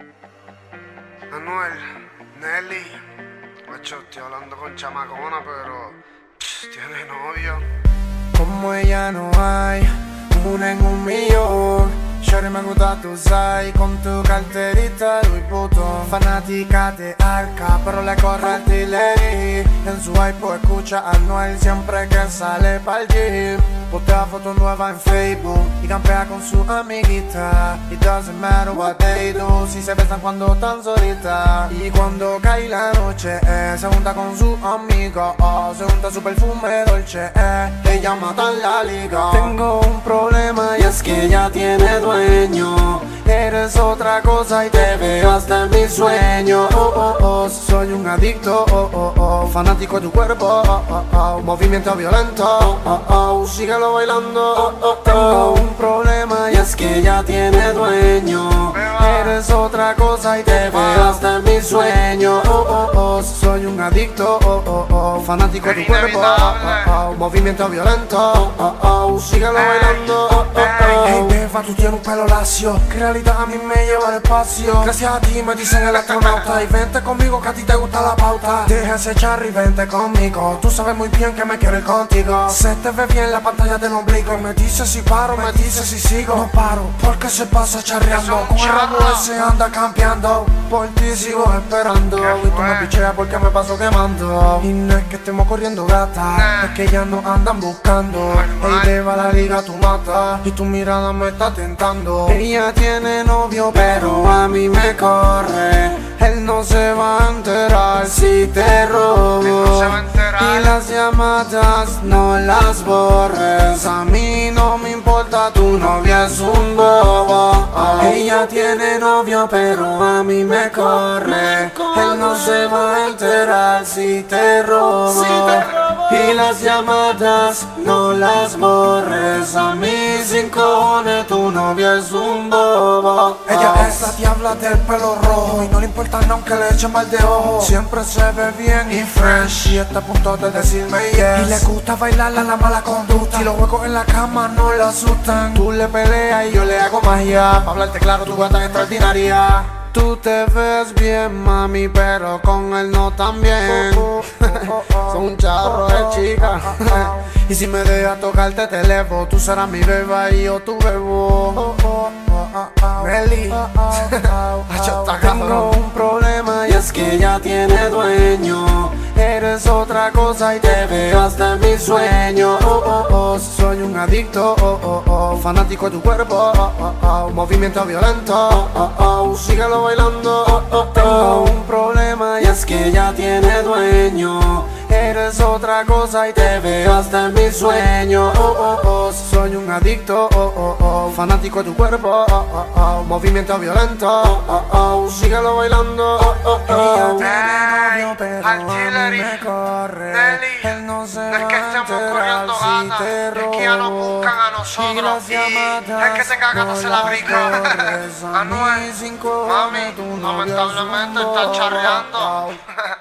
Anuel, Nelly, macho, estoy hablando con chamacona, pero tiene novio. Como ella no hay una en un millón. Shorty, me gusta tu sai con tu carterita Louis Vuitton. Fanática de Arca, pero le corre artillería. En su iPod escucha a Anuel siempre que sale pa'l gym. Postea fotos nuevas en Facebook y campea con su amiguita. It doesn't matter what they do, si se besan cuando están solitas. Y cuando cae la noche, se junta con su amiga, se junta su perfume Dolce, ella mata en la liga. Tengo un problema y es que ella tiene dueño. Eres otra cosa y te veo hasta en mis sueños. Soy un adicto, fanático de tu cuerpo, movimiento violento, síguelo bailando. Tengo un problema y es que ella tiene dueño. Eres otra cosa y te veo hasta en mis sueños. Soy un adicto, fanático de tu cuerpo, movimiento violento, síguelo bailando. Hey beba, tú tienes un pelo lacio, que en realidad a mí me lleva al espacio. Gracias a ti me dicen el astronauta. Y vente conmigo que a ti te gusta la pauta. Deja ese charro y vente conmigo. Tú sabes muy bien que me quiero ir contigo. Se te ve bien la pantalla del ombligo. Y me dices si paro, me dices si sigo. No paro, porque se pasa charreando. Con el rabo ese anda campeando. Por ti sigo esperando. Y tú me picheas porque me paso quemando. Y no es que estemos corriendo gata, es que ya nos andan buscando. Ey beba, la liga tú mata y tu mirada me está tentando. Ella tiene novio pero a mí me corre. Él no se va a enterar si te robo. Y las llamadas no las borres. A mí no me importa, tu novia es un bobo. Ella tiene novio pero a mí me corre. Él no se va a enterar si te robo. Y las llamadas no las borres. A mí sin cojones, tu novia es un bobo. Ella es la diabla del pelo rojo y no le importa ni aunque le echen mal de ojo. Siempre se ve bien y fresh y está a punto de decirme yes. Y le gusta bailar a la mala conducta y los huecos en la cama no la asustan. Tú le peleas y yo le hago magia. Pa' hablarte claro, tu gata es extraordinaria. Tú te ves bien, mami, pero con él no tan bien. Son un charro de chica. Y si me dejas tocarte te elevo. Tú serás mi beba y yo tu bebo. Nelly, tengo un problema y es que ella tiene dueño. Eres otra cosa y te veo hasta en mis sueños. Soy un adicto, fanático de tu cuerpo, movimiento violento, síguelo bailando. Tengo un problema y es que ella tiene dueño. Eres otra cosa y te veo hasta en mis sueños. Soy un adicto, fanático de tu cuerpo, movimiento violento, síguelo bailando. Ella tiene novio pero a mí me corre. Él no se va a enterar si te robo. Es que ya nos buscan a nosotros y el que tenga ganas se la brinca. Anuel, mami, lamentablemente está charreando.